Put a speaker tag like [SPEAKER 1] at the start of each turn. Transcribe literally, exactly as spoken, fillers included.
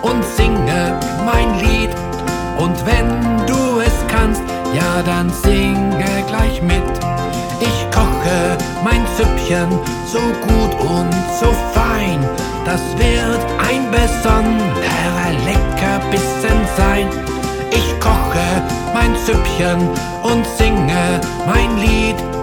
[SPEAKER 1] und singe mein Lied. Und wenn du es kannst, ja dann singe gleich mit. Ich koche mein Süppchen so gut und so fein, das wird ein besonderer Leckerbissen sein. Ich koche mein Süppchen und singe mein Lied.